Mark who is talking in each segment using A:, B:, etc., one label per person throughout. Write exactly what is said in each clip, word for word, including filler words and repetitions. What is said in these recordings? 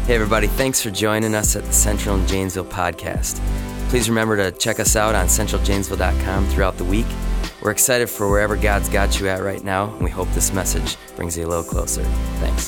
A: Hey everybody, thanks for joining us at the Central and Janesville podcast. Please remember to check us out on central janesville dot com throughout the week. We're excited for wherever God's got you at right now, and we hope this message brings you a little closer. Thanks.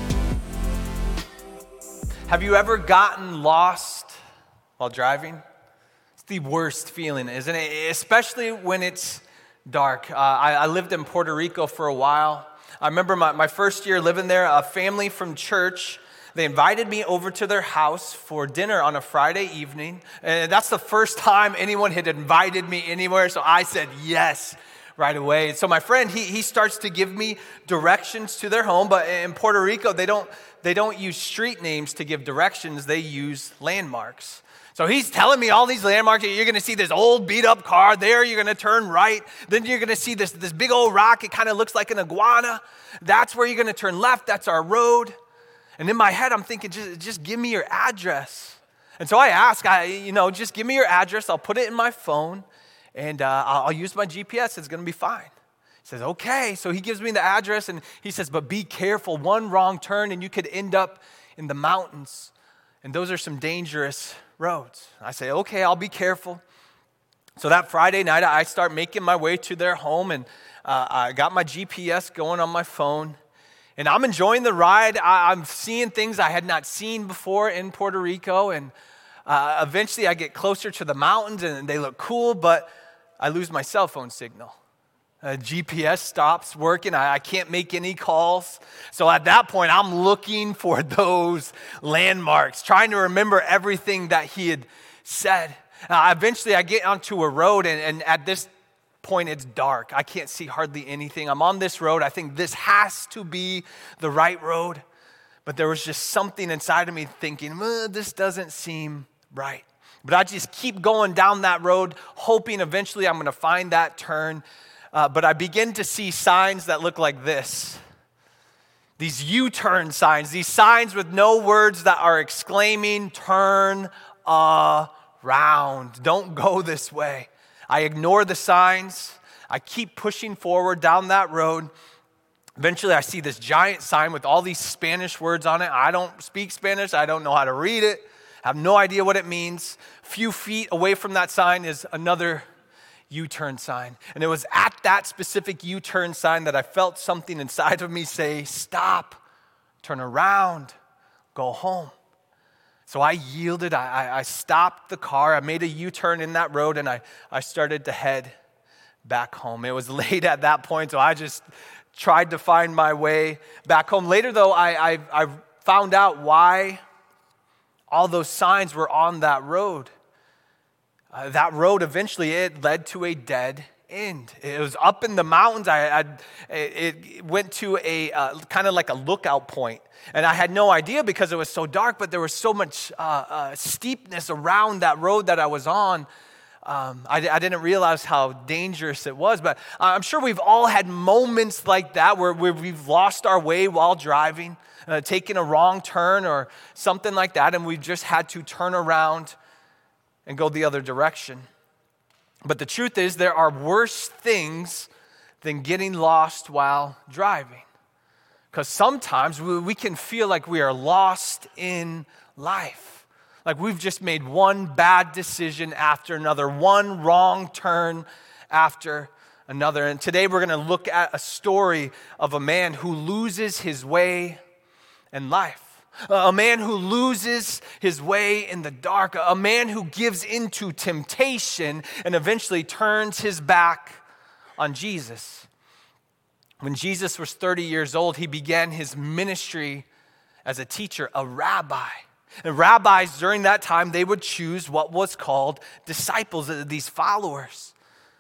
B: Have you ever gotten lost while driving? It's the worst feeling, isn't it? Especially when it's dark. Uh, I, I lived in Puerto Rico for a while. I remember my, my first year living there, a family from church, they invited me over to their house for dinner on a Friday evening. And that's the first time anyone had invited me anywhere, so I said yes right away. So my friend, he he starts to give me directions to their home, but in Puerto Rico, they don't they don't use street names to give directions, they use landmarks. So he's telling me all these landmarks. You're going to see this old beat up car there. You're going to turn right. Then you're going to see this, this big old rock. It kind of looks like an iguana. That's where you're going to turn left. That's our road. And in my head, I'm thinking, just, just give me your address. And so I ask, I, you know, just give me your address. I'll put it in my phone, and uh, I'll, I'll use my G P S. It's going to be fine. He says, okay. So he gives me the address, and he says, but be careful. One wrong turn, and you could end up in the mountains. And those are some dangerous roads. I say, okay, I'll be careful. So that Friday night, I start making my way to their home, and uh, I got my G P S going on my phone. And I'm enjoying the ride. I'm seeing things I had not seen before in Puerto Rico. And uh, eventually I get closer to the mountains and they look cool, but I lose my cell phone signal. Uh, G P S stops working. I, I can't make any calls. So at that point, I'm looking for those landmarks, trying to remember everything that he had said. Uh, eventually I get onto a road, and, and at this point, it's dark. I can't see hardly anything. I'm on this road. I think this has to be the right road. But there was just something inside of me thinking, well, this doesn't seem right. But I just keep going down that road, hoping eventually I'm going to find that turn. Uh, but I begin to see signs that look like this. These U-turn signs, these signs with no words that are exclaiming, turn around. Don't go this way. I ignore the signs. I keep pushing forward down that road. Eventually, I see this giant sign with all these Spanish words on it. I don't speak Spanish. I don't know how to read it. I have no idea what it means. A few feet away from that sign is another U-turn sign. And it was at that specific U-turn sign that I felt something inside of me say, stop, turn around, go home. So I yielded, I, I, I stopped the car, I made a U-turn in that road, and I, I started to head back home. It was late at that point, so I just tried to find my way back home. Later, though, I, I, I found out why all those signs were on that road. Uh, that road, eventually, it led to a dead end. It was up in the mountains. I, I it went to a uh, kind of like a lookout point. And I had no idea because it was so dark, but there was so much uh, uh, steepness around that road that I was on. Um, I, I didn't realize how dangerous it was, but I'm sure we've all had moments like that where, where we've lost our way while driving, uh, taking a wrong turn or something like that, and we've just had to turn around and go the other direction. But the truth is, there are worse things than getting lost while driving. Because sometimes we, we can feel like we are lost in life. Like we've just made one bad decision after another, one wrong turn after another. And today we're going to look at a story of a man who loses his way in life. A man who loses his way in the dark. A man who gives into temptation and eventually turns his back on Jesus. When Jesus was thirty years old, he began his ministry as a teacher, a rabbi. And rabbis during that time, they would choose what was called disciples, these followers.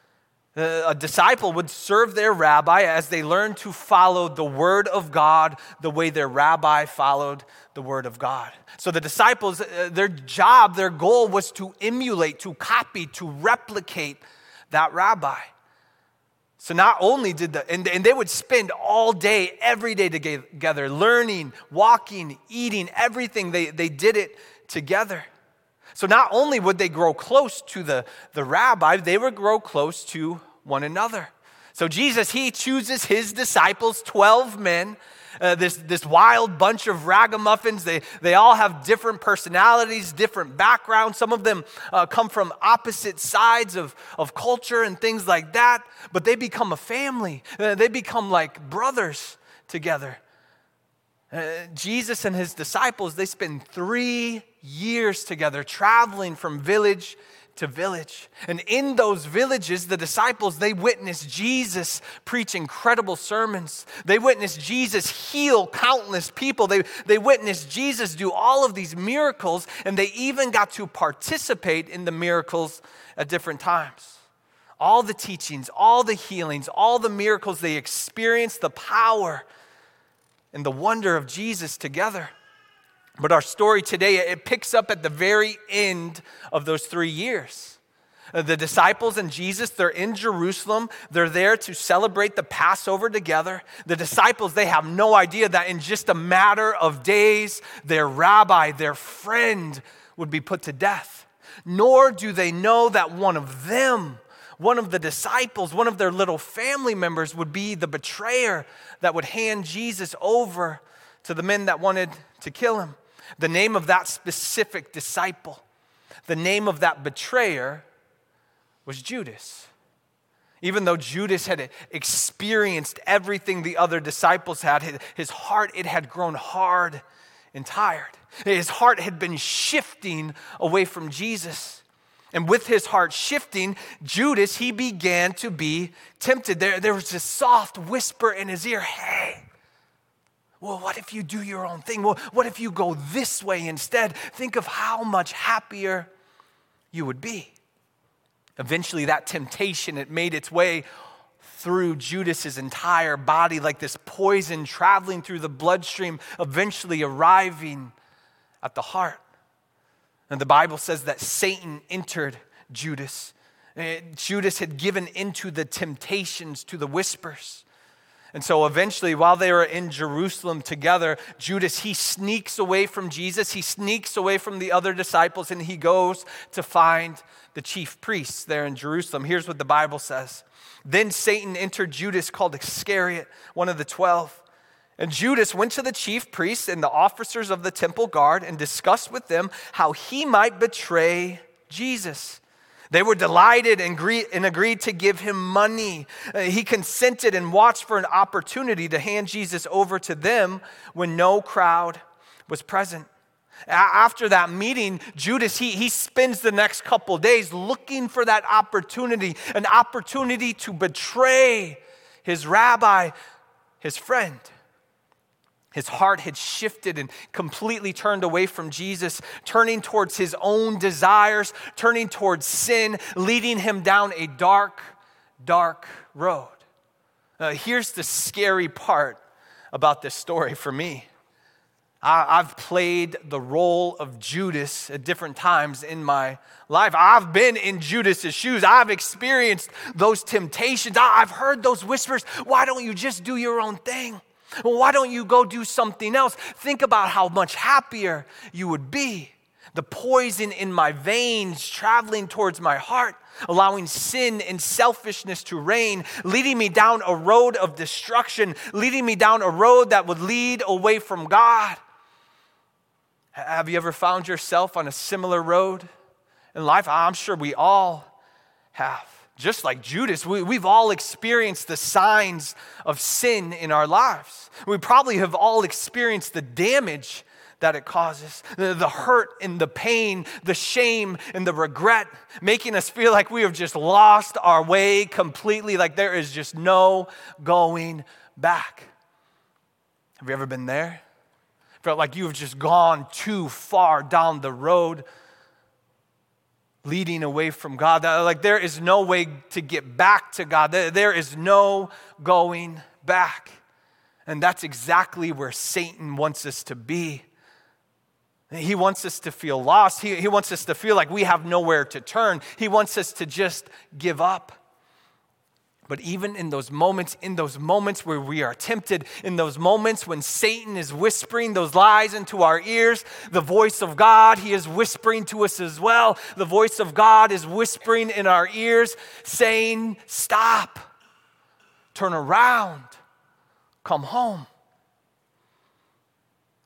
B: A disciple would serve their rabbi as they learned to follow the word of God the way their rabbi followed the word of God. So the disciples, their job, their goal was to emulate, to copy, to replicate that rabbi. So not only did the, and, and they would spend all day, every day together, learning, walking, eating, everything. They, they did it together. So not only would they grow close to the, the rabbi, they would grow close to one another. So Jesus, he chooses his disciples, twelve men, Uh, this, this wild bunch of ragamuffins, they, they all have different personalities, different backgrounds. Some of them uh, come from opposite sides of, of culture and things like that, but they become a family. Uh, they become like brothers together. Uh, Jesus and his disciples, they spend three years together traveling from village to village. And in those villages, the disciples, they witnessed Jesus preach incredible sermons. They witnessed Jesus heal countless people. They, they witnessed Jesus do all of these miracles, and they even got to participate in the miracles at different times. All the teachings, all the healings, all the miracles, they experienced the power and the wonder of Jesus together. But our story today, it picks up at the very end of those three years. The disciples and Jesus, they're in Jerusalem. They're there to celebrate the Passover together. The disciples, they have no idea that in just a matter of days, their rabbi, their friend, would be put to death. Nor do they know that one of them, one of the disciples, one of their little family members would be the betrayer that would hand Jesus over to the men that wanted to kill him. The name of that specific disciple, the name of that betrayer was Judas. Even though Judas had experienced everything the other disciples had, his heart, it had grown hard and tired. His heart had been shifting away from Jesus. And with his heart shifting, Judas, he began to be tempted. There, there was this soft whisper in his ear, hey, well, what if you do your own thing? Well, what if you go this way instead? Think of how much happier you would be. Eventually, that temptation, it made its way through Judas's entire body like this poison traveling through the bloodstream, eventually arriving at the heart. And the Bible says that Satan entered Judas. Judas had given into the temptations, to the whispers. And so eventually, while they were in Jerusalem together, Judas, he sneaks away from Jesus. He sneaks away from the other disciples, and he goes to find the chief priests there in Jerusalem. Here's what the Bible says. Then Satan entered Judas, called Iscariot, one of the twelve. And Judas went to the chief priests and the officers of the temple guard and discussed with them how he might betray Jesus. They were delighted and agreed to give him money. He consented and watched for an opportunity to hand Jesus over to them when no crowd was present. After that meeting, Judas, he, he spends the next couple days looking for that opportunity, an opportunity to betray his rabbi, his friend. His heart had shifted and completely turned away from Jesus, turning towards his own desires, turning towards sin, leading him down a dark, dark road. Uh, here's the scary part about this story for me. I, I've played the role of Judas at different times in my life. I've been in Judas's shoes. I've experienced those temptations. I've heard those whispers. Why don't you just do your own thing? Well, why don't you go do something else? Think about how much happier you would be. The poison in my veins traveling towards my heart, allowing sin and selfishness to reign, leading me down a road of destruction, leading me down a road that would lead away from God. Have you ever found yourself on a similar road in life? I'm sure we all have. Just like Judas, we, we've all experienced the signs of sin in our lives. We probably have all experienced the damage that it causes, the, the hurt and the pain, the shame and the regret, making us feel like we have just lost our way completely, like there is just no going back. Have you ever been there? Felt like you've just gone too far down the road, leading away from God. Like there is no way to get back to God. There is no going back. And that's exactly where Satan wants us to be. He wants us to feel lost. He, he wants us to feel like we have nowhere to turn. He wants us to just give up. But even in those moments, in those moments where we are tempted, in those moments when Satan is whispering those lies into our ears, the voice of God, he is whispering to us as well. The voice of God is whispering in our ears, saying, stop, turn around, come home.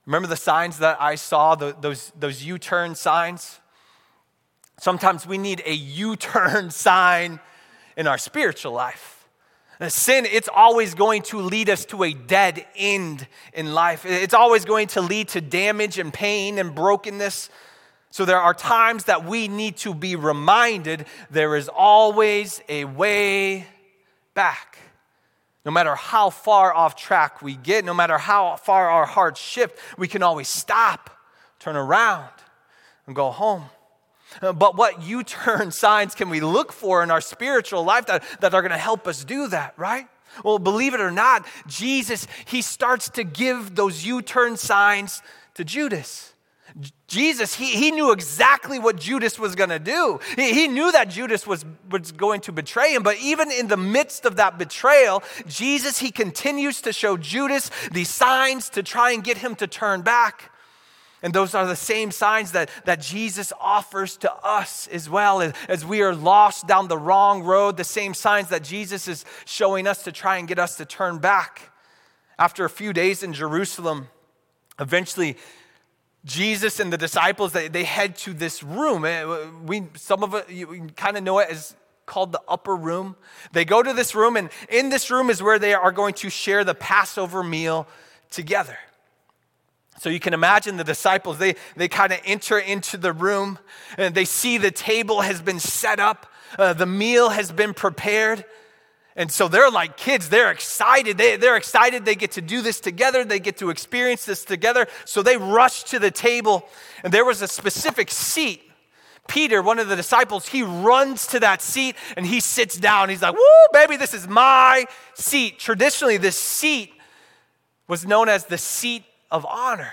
B: Remember the signs that I saw, the, those, those U-turn signs? Sometimes we need a U-turn sign in our spiritual life. Sin, it's always going to lead us to a dead end in life. It's always going to lead to damage and pain and brokenness. So there are times that we need to be reminded there is always a way back. No matter how far off track we get, no matter how far our hearts shift, we can always stop, turn around, and go home. But what U-turn signs can we look for in our spiritual life that, that are going to help us do that, right? Well, believe it or not, Jesus, he starts to give those U-turn signs to Judas. Jesus, he, he knew exactly what Judas was going to do. He, he knew that Judas was, was going to betray him, but even in the midst of that betrayal, Jesus, he continues to show Judas these signs to try and get him to turn back. And those are the same signs that, that Jesus offers to us as well. As, as we are lost down the wrong road, the same signs that Jesus is showing us to try and get us to turn back. After a few days in Jerusalem, eventually Jesus and the disciples, they, they head to this room. We, some of it, you kind of know it as called the upper room. They go to this room, and in this room is where they are going to share the Passover meal together. So you can imagine the disciples, they, they kind of enter into the room, and they see the table has been set up, uh, the meal has been prepared. And so they're like kids, they're excited. They, they're excited they get to do this together, they get to experience this together. So they rush to the table, and there was a specific seat. Peter, one of the disciples, he runs to that seat, and he sits down. He's like, woo, baby, this is my seat. Traditionally, this seat was known as the seat of honor.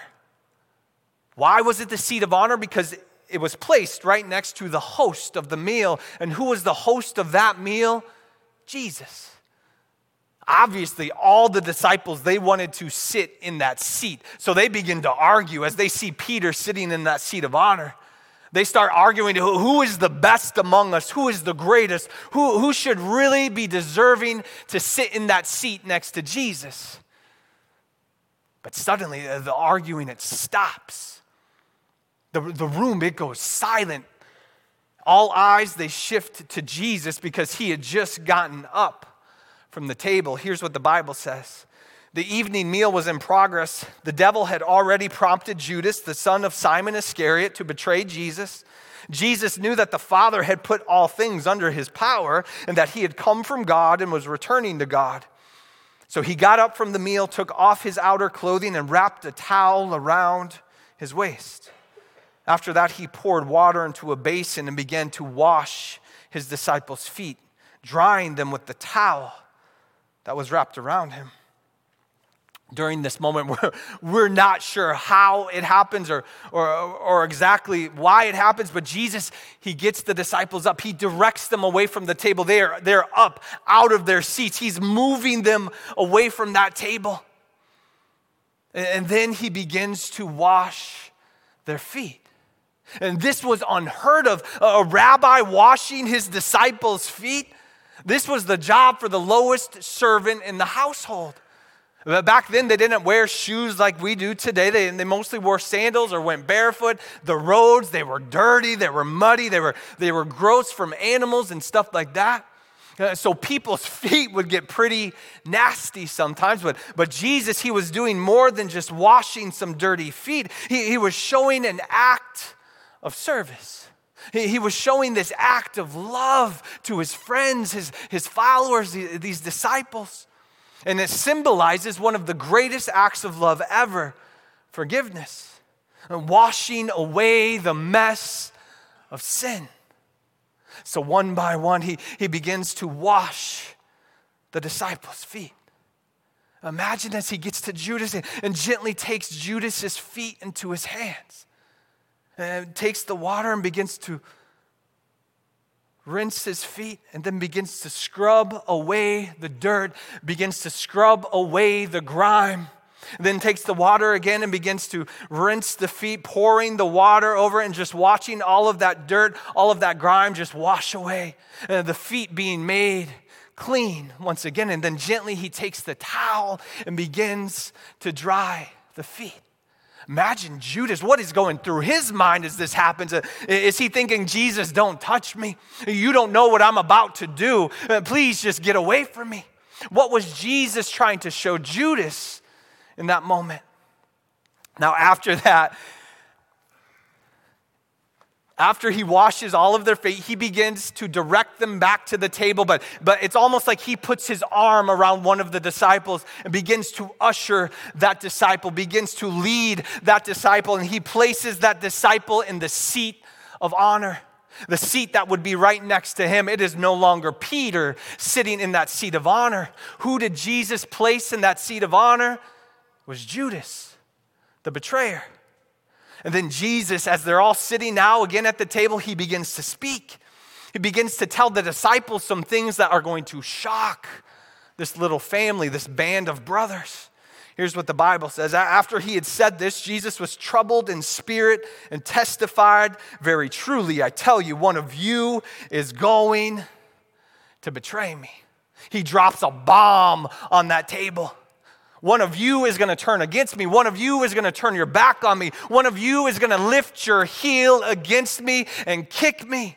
B: Why was it the seat of honor? Because it was placed right next to the host of the meal. And who was the host of that meal? Jesus. Obviously, all the disciples, they wanted to sit in that seat. So they begin to argue as they see Peter sitting in that seat of honor. They start arguing who, who is the best among us, who is the greatest, who, who should really be deserving to sit in that seat next to Jesus. But suddenly, the arguing, it stops. The, the room, it goes silent. All eyes, they shift to Jesus because he had just gotten up from the table. Here's what the Bible says. The evening meal was in progress. The devil had already prompted Judas, the son of Simon Iscariot, to betray Jesus. Jesus knew that the Father had put all things under his power and that he had come from God and was returning to God. So he got up from the meal, took off his outer clothing, and wrapped a towel around his waist. After that, he poured water into a basin and began to wash his disciples' feet, drying them with the towel that was wrapped around him. During this moment, we're, we're not sure how it happens or, or, or exactly why it happens, but Jesus, he gets the disciples up. He directs them away from the table. They're, they're up out of their seats. He's moving them away from that table. And then he begins to wash their feet. And this was unheard of, a rabbi washing his disciples' feet. This was the job for the lowest servant in the household. Back then, they didn't wear shoes like we do today. They, they mostly wore sandals or went barefoot. The roads, they were dirty, they were muddy, they were, they were gross from animals and stuff like that. Uh, so people's feet would get pretty nasty sometimes. But, but Jesus, he was doing more than just washing some dirty feet. He, he was showing an act of service. He, he was showing this act of love to his friends, his, his followers, these disciples. And it symbolizes one of the greatest acts of love ever, forgiveness, and washing away the mess of sin. So one by one, he, he begins to wash the disciples' feet. Imagine as he gets to Judas and, and gently takes Judas's feet into his hands. And takes the water and begins to rinse his feet, and then begins to scrub away the dirt, begins to scrub away the grime. Then takes the water again and begins to rinse the feet, pouring the water over it and just watching all of that dirt, all of that grime just wash away. Uh, the feet being made clean once again. And then gently he takes the towel and begins to dry the feet. Imagine Judas, what is going through his mind as this happens? Is he thinking, Jesus, don't touch me? You don't know what I'm about to do. Please just get away from me. What was Jesus trying to show Judas in that moment? Now, after that, after he washes all of their feet, he begins to direct them back to the table. But, but it's almost like he puts his arm around one of the disciples and begins to usher that disciple, begins to lead that disciple. And he places that disciple in the seat of honor, the seat that would be right next to him. It is no longer Peter sitting in that seat of honor. Who did Jesus place in that seat of honor? It was Judas, the betrayer. And then Jesus, as they're all sitting now again at the table, he begins to speak. He begins to tell the disciples some things that are going to shock this little family, this band of brothers. Here's what the Bible says. After he had said this, Jesus was troubled in spirit and testified, very truly, I tell you, one of you is going to betray me. He drops a bomb on that table. One of you is going to turn against me. One of you is going to turn your back on me. One of you is going to lift your heel against me and kick me.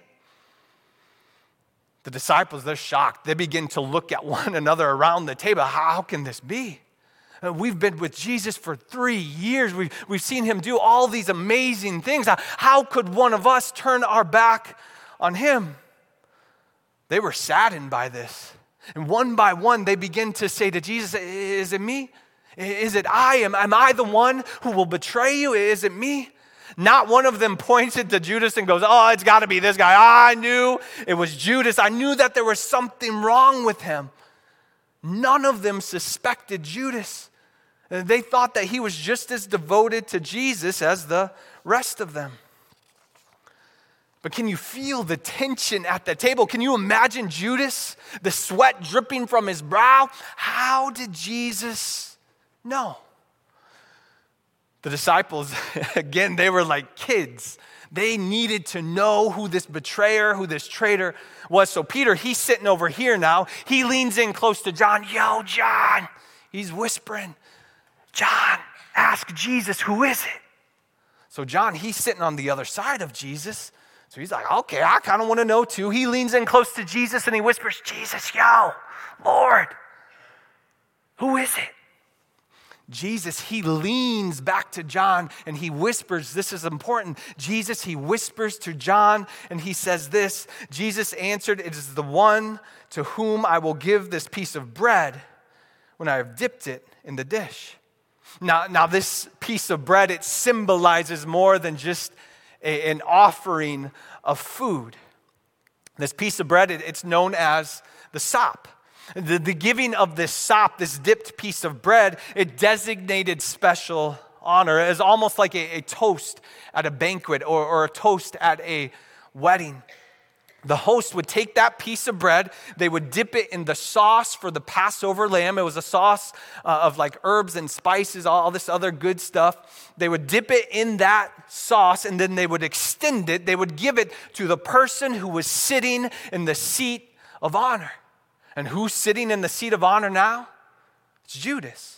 B: The disciples, they're shocked. They begin to look at one another around the table. How can this be? We've been with Jesus for three years. We've, we've seen him do all these amazing things. How, how could one of us turn our back on him? They were saddened by this. And one by one, they begin to say to Jesus, is it me? Is it I? Am, am I the one who will betray you? Is it me? Not one of them points it to Judas and goes, oh, it's got to be this guy. I knew it was Judas. I knew that there was something wrong with him. None of them suspected Judas. They thought that he was just as devoted to Jesus as the rest of them. But can you feel the tension at the table? Can you imagine Judas, the sweat dripping from his brow? How did Jesus know? The disciples, again, they were like kids. They needed to know who this betrayer, who this traitor was. So Peter, he's sitting over here now. He leans in close to John. Yo, John. He's whispering, John, ask Jesus, who is it? So John, he's sitting on the other side of Jesus. So he's like, okay, I kind of want to know too. He leans in close to Jesus and he whispers, Jesus, yo, Lord, who is it? Jesus, he leans back to John and he whispers, this is important. Jesus, he whispers to John and he says this, Jesus answered, it is the one to whom I will give this piece of bread when I have dipped it in the dish. Now, now this piece of bread, it symbolizes more than just a, an offering of food. This piece of bread, it, it's known as the sop. The, the giving of this sop, this dipped piece of bread, it designated special honor as almost like a, a toast at a banquet or, or a toast at a wedding. The host would take that piece of bread, they would dip it in the sauce for the Passover lamb. It was a sauce uh, of like herbs and spices, all this other good stuff. They would dip it in that sauce and then they would extend it. They would give it to the person who was sitting in the seat of honor. And who's sitting in the seat of honor now? It's Judas.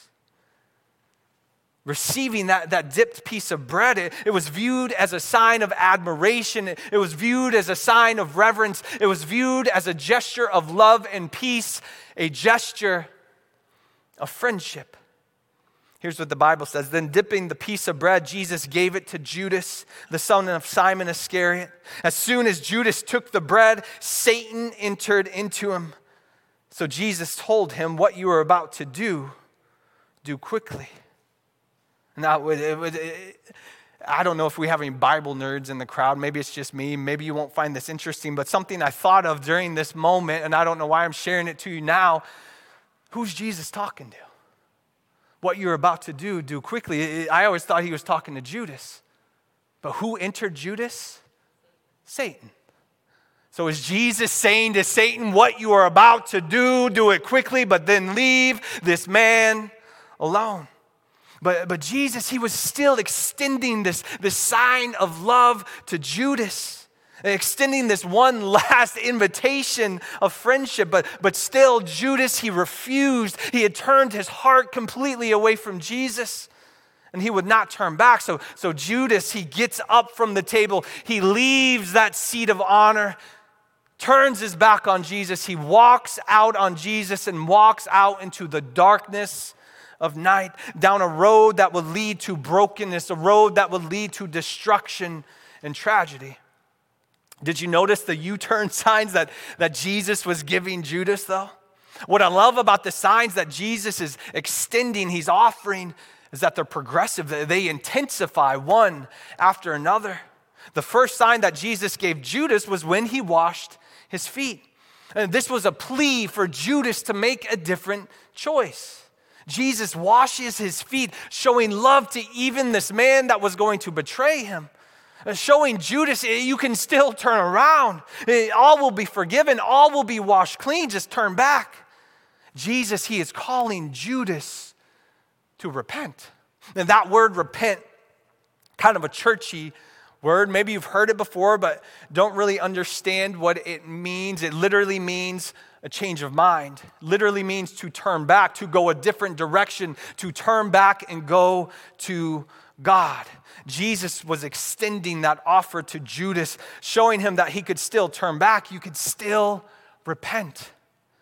B: Receiving that, that dipped piece of bread, it, it was viewed as a sign of admiration. It, it was viewed as a sign of reverence. It was viewed as a gesture of love and peace, a gesture of friendship. Here's what the Bible says. Then dipping the piece of bread, Jesus gave it to Judas, the son of Simon Iscariot. As soon as Judas took the bread, Satan entered into him. So Jesus told him, what you are about to do, do quickly. Now, it, it, it, I don't know if we have any Bible nerds in the crowd. Maybe it's just me. Maybe you won't find this interesting, but something I thought of during this moment, and I don't know why I'm sharing it to you now. Who's Jesus talking to? What you're about to do, do quickly. I always thought he was talking to Judas. But who entered Judas? Satan. So is Jesus saying to Satan, what you are about to do, do it quickly, but then leave this man alone? But, but Jesus, he was still extending this, this sign of love to Judas, extending this one last invitation of friendship. But, but still, Judas, he refused. He had turned his heart completely away from Jesus. And he would not turn back. So, so Judas, he gets up from the table. He leaves that seat of honor, turns his back on Jesus. He walks out on Jesus and walks out into the darkness of night, down a road that would lead to brokenness, a road that would lead to destruction and tragedy. Did you notice the U-turn signs that, that Jesus was giving Judas, though? What I love about the signs that Jesus is extending, he's offering, is that they're progressive. They intensify one after another. The first sign that Jesus gave Judas was when he washed his feet. And this was a plea for Judas to make a different choice. Jesus washes his feet, showing love to even this man that was going to betray him. Showing Judas, you can still turn around. All will be forgiven. All will be washed clean. Just turn back. Jesus, he is calling Judas to repent. And that word repent, kind of a churchy word. Maybe you've heard it before, but don't really understand what it means. It literally means a change of mind. Literally means to turn back, to go a different direction, to turn back and go to God. Jesus was extending that offer to Judas, showing him that he could still turn back. You could still repent.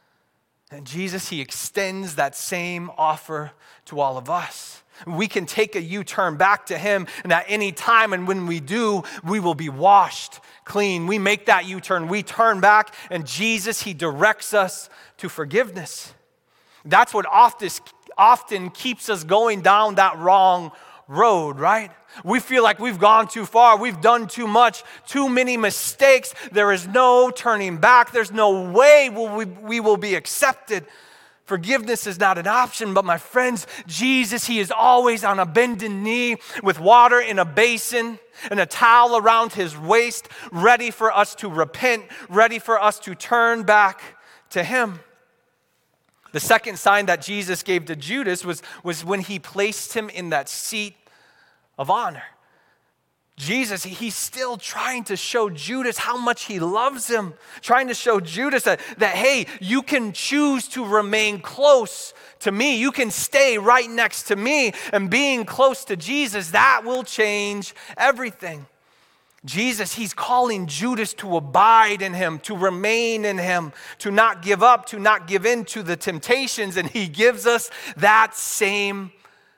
B: And Jesus, he extends that same offer to all of us. We can take a U-turn back to him, and at any time, and when we do, we will be washed clean. We make that U-turn, we turn back, and Jesus, he directs us to forgiveness. That's what often, often keeps us going down that wrong road, right? We feel like we've gone too far, we've done too much, too many mistakes. There is no turning back. There's no way will we, we will be accepted. Forgiveness is not an option, but my friends, Jesus, he is always on a bended knee with water in a basin and a towel around his waist, ready for us to repent, ready for us to turn back to him. The second sign that Jesus gave to Judas was, was when he placed him in that seat of honor. Jesus, he's still trying to show Judas how much he loves him, trying to show Judas that, that, hey, you can choose to remain close to me. You can stay right next to me, and being close to Jesus, that will change everything. Jesus, he's calling Judas to abide in him, to remain in him, to not give up, to not give in to the temptations, and he gives us that same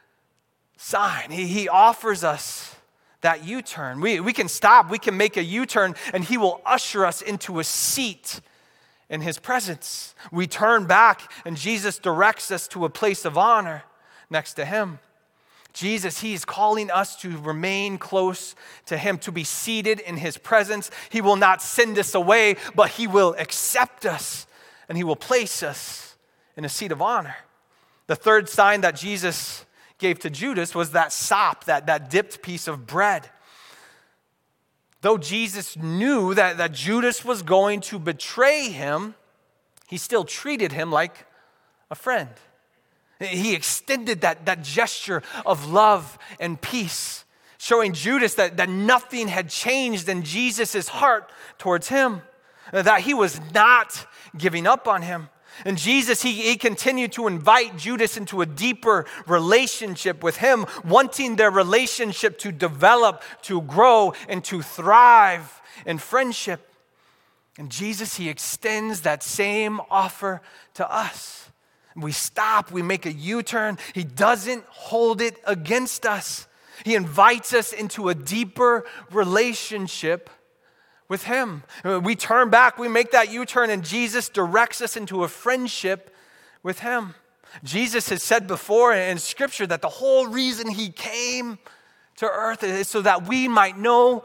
B: sign. He, he offers us that U-turn. We, we can stop, we can make a U-turn, and he will usher us into a seat in his presence. We turn back, and Jesus directs us to a place of honor next to him. Jesus, he is calling us to remain close to him, to be seated in his presence. He will not send us away, but he will accept us, and he will place us in a seat of honor. The third sign that Jesus gave to Judas was that sop, that, that dipped piece of bread. Though Jesus knew that, that Judas was going to betray him, he still treated him like a friend. He extended that, that gesture of love and peace, showing Judas that, that nothing had changed in Jesus' heart towards him, that he was not giving up on him. And Jesus, he, he continued to invite Judas into a deeper relationship with him, wanting their relationship to develop, to grow, and to thrive in friendship. And Jesus, he extends that same offer to us. We stop, we make a U-turn. He doesn't hold it against us. He invites us into a deeper relationship with him. We turn back, we make that U-turn, and Jesus directs us into a friendship with him. Jesus has said before in Scripture that the whole reason he came to earth is so that we might know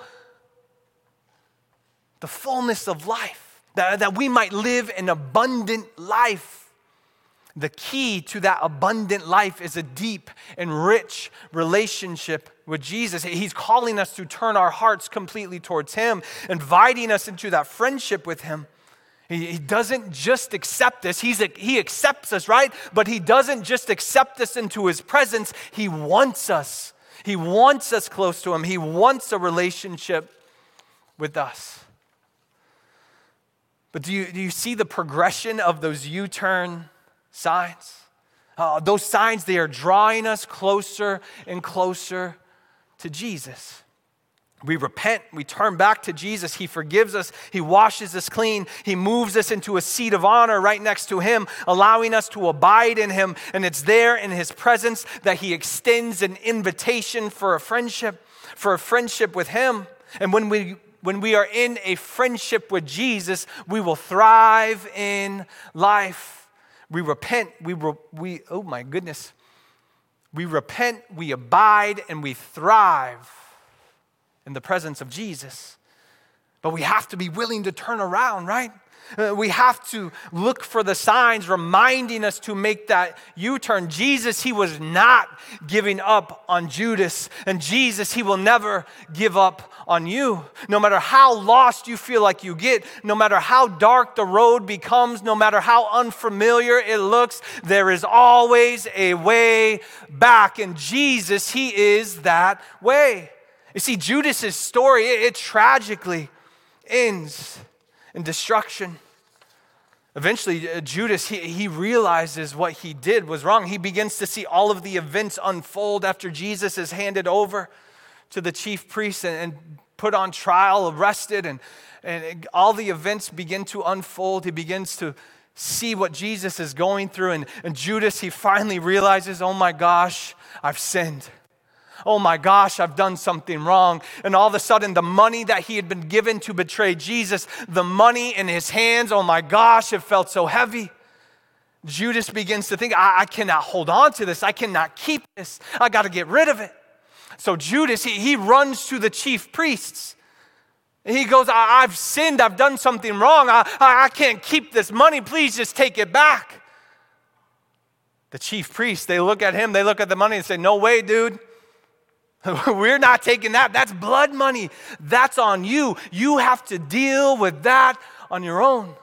B: the fullness of life, that, that we might live an abundant life. The key to that abundant life is a deep and rich relationship with Jesus. He's calling us to turn our hearts completely towards him, inviting us into that friendship with him. He, he doesn't just accept us. He's a, he accepts us, right? But he doesn't just accept us into his presence. He wants us. He wants us close to him. He wants a relationship with us. But do you, do you see the progression of those U-turn signs? Uh, those signs, they are drawing us closer and closer to Jesus. We repent, we turn back to Jesus. He forgives us, He washes us clean. He moves us into a seat of honor right next to Him, allowing us to abide in Him. And it's there in His presence that He extends an invitation for a friendship, for a friendship with Him. And when we when we are in a friendship with Jesus, we will thrive in life. We repent, we, re, we oh my goodness. We repent, we abide, and we thrive in the presence of Jesus. But we have to be willing to turn around, right? Uh, we have to look for the signs reminding us to make that U-turn. Jesus, He was not giving up on Judas. And Jesus, He will never give up on you. No matter how lost you feel like you get, no matter how dark the road becomes, no matter how unfamiliar it looks, there is always a way back. And Jesus, He is that way. You see, Judas's story, it, it tragically ends in destruction. Eventually, uh, Judas, he, he realizes what he did was wrong. He begins to see all of the events unfold after Jesus is handed over to the chief priests and, and put on trial, arrested, and, and all the events begin to unfold. He begins to see what Jesus is going through. And, and Judas, he finally realizes, oh my gosh, I've sinned. Oh my gosh, I've done something wrong. And all of a sudden, the money that he had been given to betray Jesus, the money in his hands, oh my gosh, it felt so heavy. Judas begins to think, I, I cannot hold on to this. I cannot keep this. I got to get rid of it. So Judas, he, he runs to the chief priests. He goes, I, I've sinned. I've done something wrong. I, I, I can't keep this money. Please just take it back. The chief priests, they look at him, they look at the money and say, no way, dude. We're not taking that. That's blood money. That's on you. You have to deal with that on your own.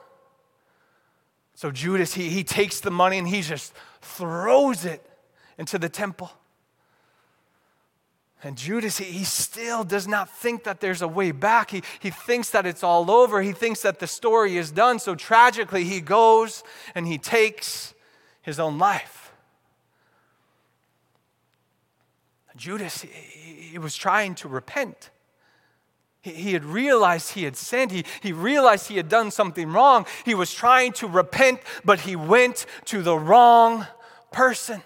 B: So Judas, he, he takes the money and he just throws it into the temple. And Judas, he, he still does not think that there's a way back. He, he thinks that it's all over. He thinks that the story is done. So tragically, he goes and he takes his own life. Judas, he, he was trying to repent. He, he had realized he had sinned. He, he realized he had done something wrong. He was trying to repent, but he went to the wrong person.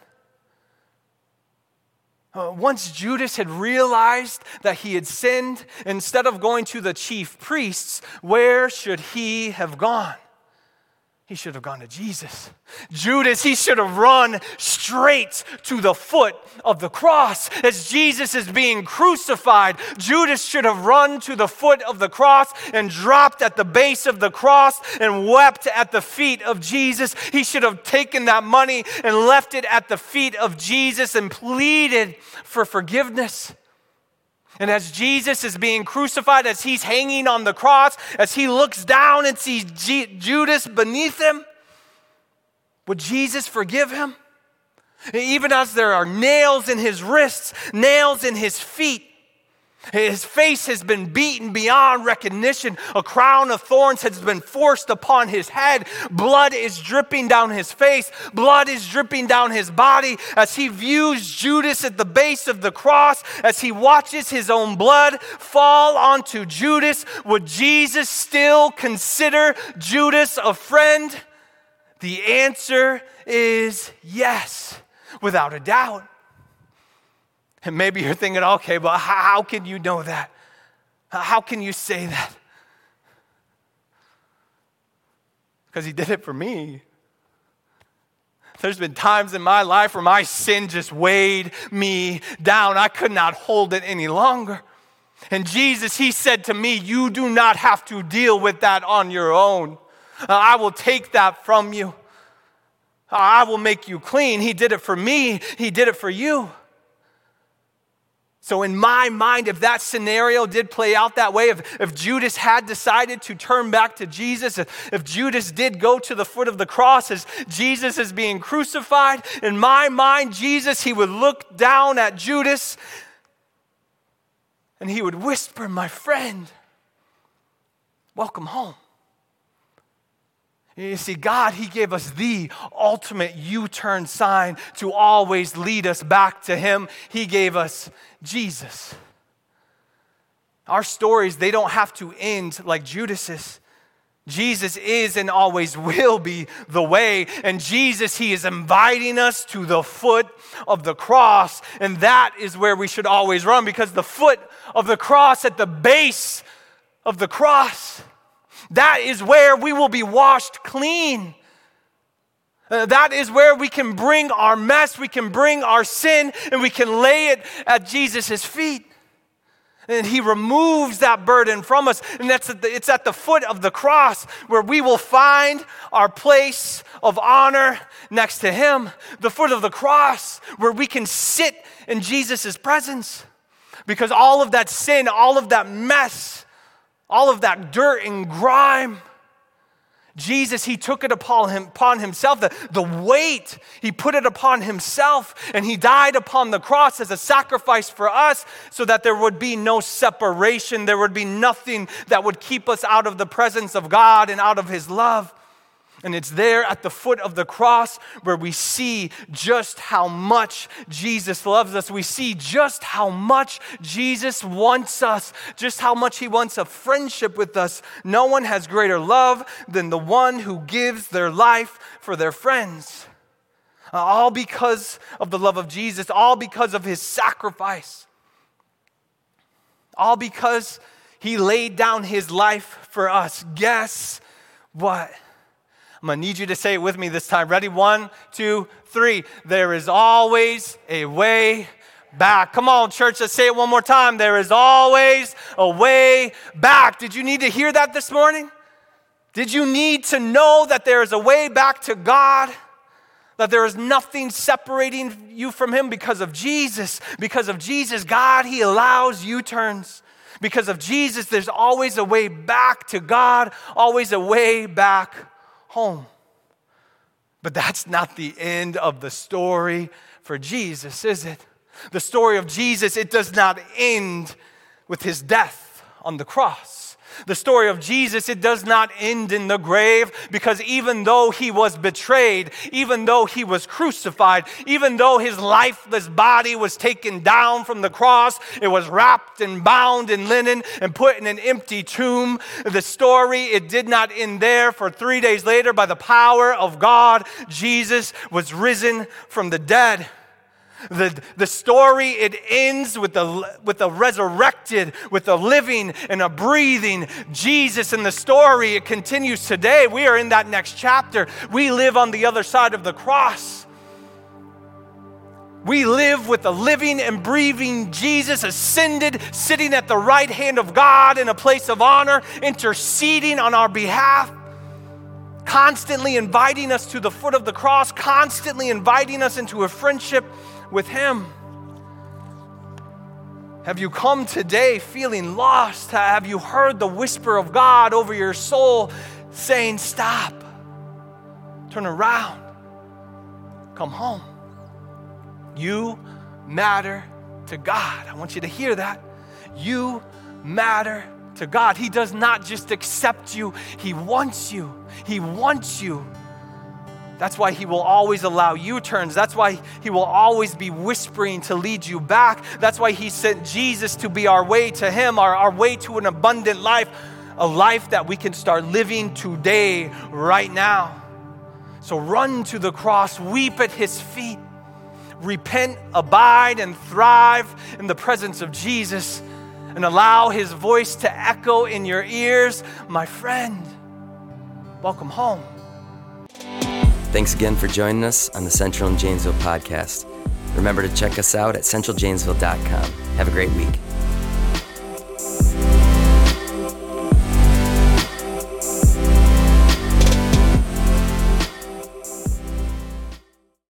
B: Uh, once Judas had realized that he had sinned, instead of going to the chief priests, where should he have gone? He should have gone to Jesus. Judas, he should have run straight to the foot of the cross. As Jesus is being crucified, Judas should have run to the foot of the cross and dropped at the base of the cross and wept at the feet of Jesus. He should have taken that money and left it at the feet of Jesus and pleaded for forgiveness. And as Jesus is being crucified, as he's hanging on the cross, as he looks down and sees G- Judas beneath him, would Jesus forgive him? Even as there are nails in his wrists, nails in his feet, his face has been beaten beyond recognition. A crown of thorns has been forced upon his head. Blood is dripping down his face. Blood is dripping down his body as he views Judas at the base of the cross, as he watches his own blood fall onto Judas. Would Jesus still consider Judas a friend? The answer is yes, without a doubt. And maybe you're thinking, okay, but how can you know that? How can you say that? Because he did it for me. There's been times in my life where my sin just weighed me down. I could not hold it any longer. And Jesus, he said to me, you do not have to deal with that on your own. I will take that from you. I will make you clean. He did it for me. He did it for you. So in my mind, if that scenario did play out that way, if, if Judas had decided to turn back to Jesus, if, if Judas did go to the foot of the cross as Jesus is being crucified, in my mind, Jesus, he would look down at Judas and he would whisper, my friend, welcome home. You see, God, he gave us the ultimate U-turn sign to always lead us back to him. He gave us Jesus. Our stories, they don't have to end like Judas's. Jesus is and always will be the way. And Jesus, he is inviting us to the foot of the cross. And that is where we should always run, because the foot of the cross, at the base of the cross, that is where we will be washed clean. Uh, that is where we can bring our mess, we can bring our sin, and we can lay it at Jesus' feet. And he removes that burden from us. And that's at the, it's at the foot of the cross where we will find our place of honor next to him. The foot of the cross where we can sit in Jesus' presence. Because all of that sin, all of that mess, all of that dirt and grime, Jesus, he took it upon, him, upon himself, the, the weight, he put it upon himself, and he died upon the cross as a sacrifice for us so that there would be no separation, there would be nothing that would keep us out of the presence of God and out of his love. And it's there at the foot of the cross where we see just how much Jesus loves us. We see just how much Jesus wants us, just how much he wants a friendship with us. No one has greater love than the one who gives their life for their friends. Uh, all because of the love of Jesus, all because of his sacrifice. All because he laid down his life for us. Guess what? I'm going to need you to say it with me this time. Ready? One, two, three. There is always a way back. Come on, church, let's say it one more time. There is always a way back. Did you need to hear that this morning? Did you need to know that there is a way back to God? That there is nothing separating you from him because of Jesus? Because of Jesus, God, he allows U-turns. Because of Jesus, there's always a way back to God, always a way back home. But that's not the end of the story for Jesus, is it? The story of Jesus, it does not end with his death on the cross. The story of Jesus, it does not end in the grave, because even though he was betrayed, even though he was crucified, even though his lifeless body was taken down from the cross, it was wrapped and bound in linen and put in an empty tomb. The story, it did not end there. For three days later, by the power of God, Jesus was risen from the dead. The, the story, it ends with the, with a resurrected, with a living and a breathing Jesus. And the story, it continues today. We are in that next chapter. We live on the other side of the cross. We live with a living and breathing Jesus, ascended, sitting at the right hand of God in a place of honor, interceding on our behalf, constantly inviting us to the foot of the cross, constantly inviting us into a friendship with him. Have you come today feeling lost? Have you heard the whisper of God over your soul saying, stop, turn around, come home? You matter to God. I want you to hear that. You matter to God. He does not just accept you, he wants you. He wants you. That's why he will always allow U-turns. That's why he will always be whispering to lead you back. That's why he sent Jesus to be our way to him, our, our way to an abundant life, a life that we can start living today, right now. So run to the cross, weep at his feet, repent, abide, and thrive in the presence of Jesus, and allow his voice to echo in your ears. My friend, welcome home.
A: Thanks again for joining us on the Central and Janesville podcast. Remember to check us out at central janesville dot com. Have a great week.